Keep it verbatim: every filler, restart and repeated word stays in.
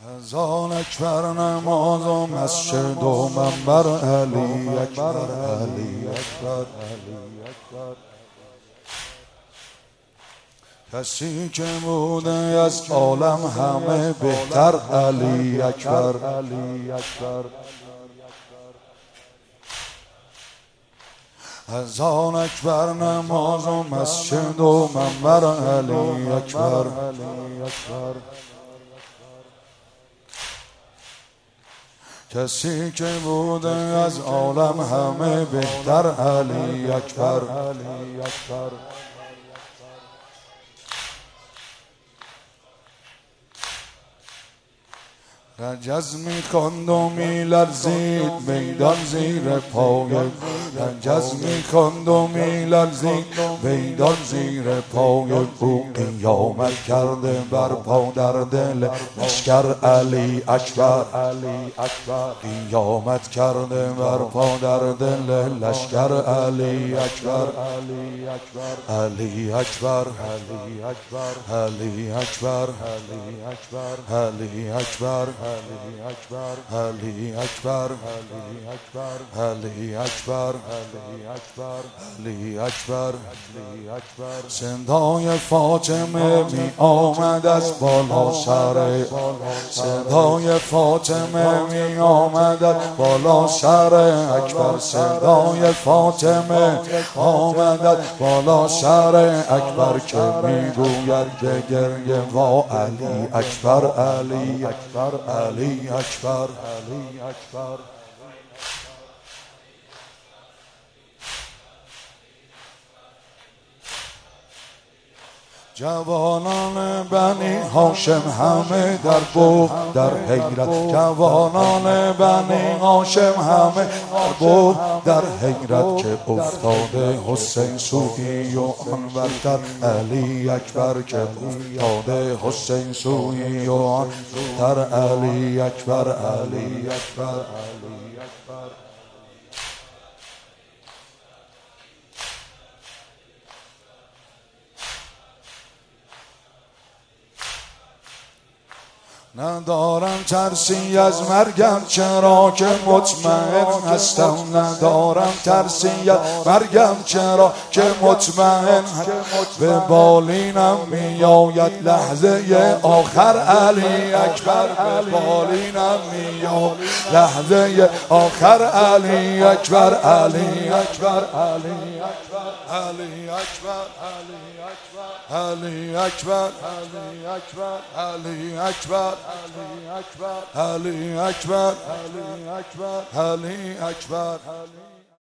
اذان اکبر نماز و مسجد و منبر علی اکبر علی اکبر علی اکبر. کسی که بوده از عالم همه بهتر علی اکبر علی اکبر. اذان اکبر نماز و مسجد و منبر علی اکبر علی اکبر. کسی که بوده از عالم همه بهتر علی اکبر علی اکبر. رجز می‌خواند و می‌لرزید میدان زیر پای، رجز می‌خواند و می‌لرزید میدان زیر پای او. قیامت کرده برپا در دل لشکر علی اکبر علی اکبر. قیامت کرده برپا در دل لشکر علی اکبر علی اکبر علی اکبر علی اکبر علی اکبر علی اکبر علی اکبر علی اکبر علی اکبر علی اکبر علی اکبر علی اکبر علی اکبر علی اکبر. صدای فاطمه می آمد از بالا سر، صدای فاطمه می آمد از بالا سر اکبر. صدای فاطمه آمد از بالا سر اکبر که می گوید به گریه وا علی اکبر علی اکبر علی اکبر علی اکبر. جوانان بنی هاشم همه در بوق در حیرت، جوانان بنی هاشم همه در بوق در حیرت که افتاده حسین سوی و آنورتر علی اکبر. که افتاده حسین سوی و آنورتر علی اکبر علی اکبر علی اکبر. ندارم ترسی از مرگم چرا که مطمئن هستم، ندارم ترسی از مرگم چرا که مطمئن به بالینم می آید لحظه آخر علی اکبر. به بالینم می آید لحظه آخر علی اکبر علی اکبر علی اکبر علی اکبر علی اکبر علی اکبر علی اکبر علی اکبر علی اکبر علی اکبر علی اکبر علی اکبر.